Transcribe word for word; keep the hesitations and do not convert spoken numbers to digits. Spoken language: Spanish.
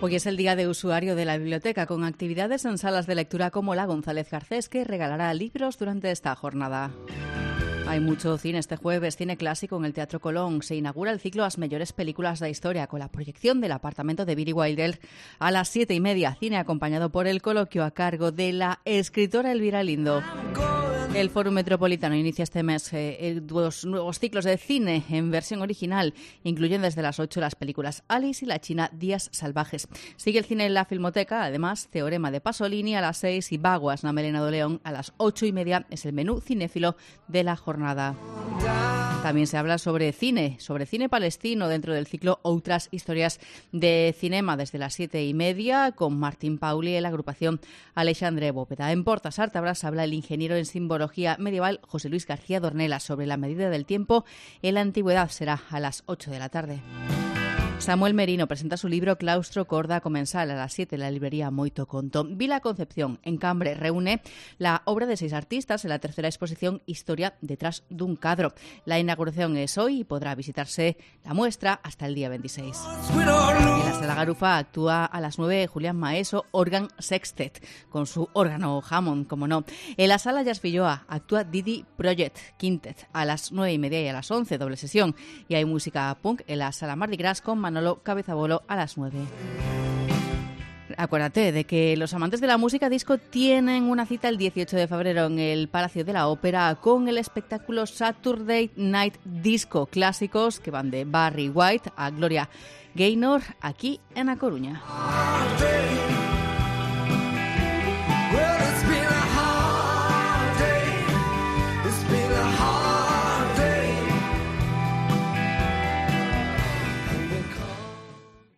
Hoy es el día de usuario de la biblioteca, con actividades en salas de lectura como la González Garcés, que regalará libros durante esta jornada. Hay mucho cine este jueves, cine clásico en el Teatro Colón. Se inaugura el ciclo As Mellores Películas da Historia, con la proyección del apartamento de Billy Wilder a las siete y media. Cine acompañado por el coloquio a cargo de la escritora Elvira Lindo. El Foro Metropolitano inicia este mes eh, dos nuevos ciclos de cine en versión original. Incluyen desde las ocho las películas Alice y la China, Días Salvajes. Sigue el cine en la Filmoteca, además Teorema de Pasolini a las seis y Baguas, na Melena do León a las ocho y media. Es el menú cinéfilo de la jornada. También se habla sobre cine, sobre cine palestino dentro del ciclo Outras Historias de Cinema desde las siete y media con Martín Pauli y la agrupación Alexandre Bóveda. En Portas Artabras habla el ingeniero en simbología medieval José Luis García Dornela sobre la medida del tiempo en la antigüedad. Será a las ocho de la tarde. Samuel Merino presenta su libro Claustro Corda Comensal a las siete en la librería Moito Conto. Vila Concepción, en Cambre, reúne la obra de seis artistas en la tercera exposición Historia detrás dun cadro. La inauguración es hoy y podrá visitarse la muestra hasta el día veintiséis. En la Sala Garufa actúa a las nueve Julián Maeso, Organ Sextet, con su órgano Hammond, como no. En la Sala Jazz Filloa actúa Didi Project Quintet a las nueve y media y a las once, doble sesión. Y hay música punk en la Sala Mardi Gras con Manolo Cabezabolo a las nueve. Acuérdate de que los amantes de la música disco tienen una cita el dieciocho de febrero en el Palacio de la Ópera con el espectáculo Saturday Night Disco, clásicos que van de Barry White a Gloria Gaynor, aquí en A Coruña.